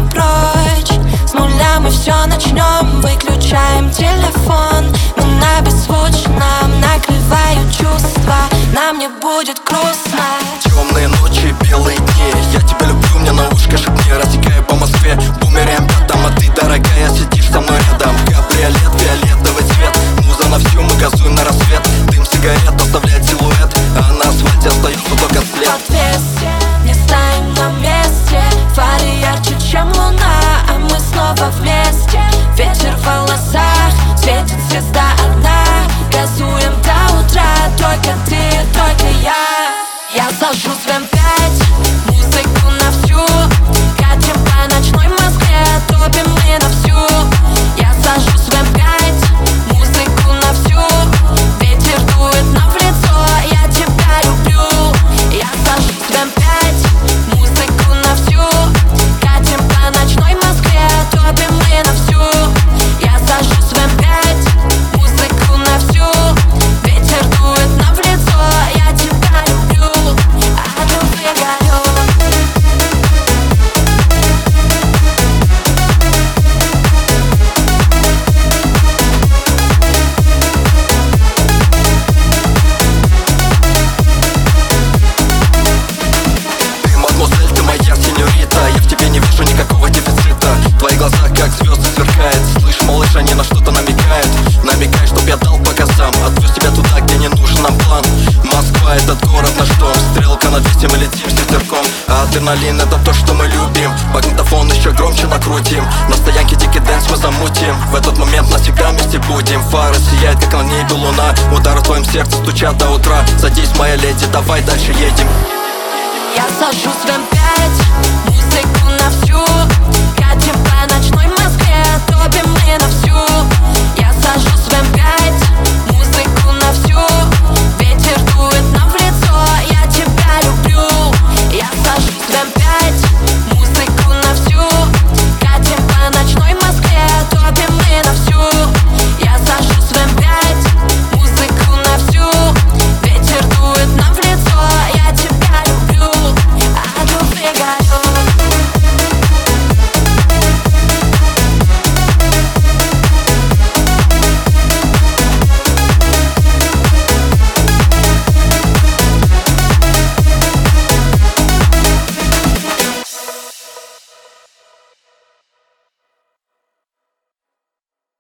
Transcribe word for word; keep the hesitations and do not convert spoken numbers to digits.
прочь. С нуля мы все начнем, выключаем телефон. Мы на беззвучном, накрывают чувства, нам не будет грустно. Темные ночи, белые дни, я тебя люблю, мне на ушко шепни. Рассекаю по Москве, бумеряем пятом, а ты, дорогая, сидишь со мной рядом. Кабриолет, фиолетовый цвет, муза на всю, мы газуем на рассвет. Дым сигарет оставляет силуэт, а на асфальте остается только след. Под двести, не стоим на месте, фары ярче, чем луна, а мы снова вместе. Ветер в волосах, светит звезда одна, газуем до утра, только ты, только я. Я сажусь в эм пять, музыку на всю, катим по ночной Москве, топим мы на всю. Я сажусь в эм пять, музыку на всю, ветер дует нам в лицо, я тебя люблю. Я сажусь в эм пять, музыку на всю, катим по ночной Москве, топим мы на всю. Я сажусь в эм пять, музыку на всю, ветер дует нам в лицо, я тебя люблю. Твои глаза как звезды сверкают. Слышь, малыш, они на что-то намекают. Намекай, чтоб я дал по газам, отвез тебя туда, где не нужен нам план. Москва, этот город наш дом. Стрелка на двести, мы летим с ветерком. А адреналин, это то, что мы любим. Магнитофон еще громче накрутим. На стоянке дикий дэнс мы замутим. В этот момент навсегда вместе будем. Фары сияют, как на небе луна. Удары в твоем сердце стучат до утра. Садись, моя леди, давай дальше едем. Я сажусь в эм пять, музыку на всю, катим по ночной Москве, топим мы на всю. Я сажусь в эм пять.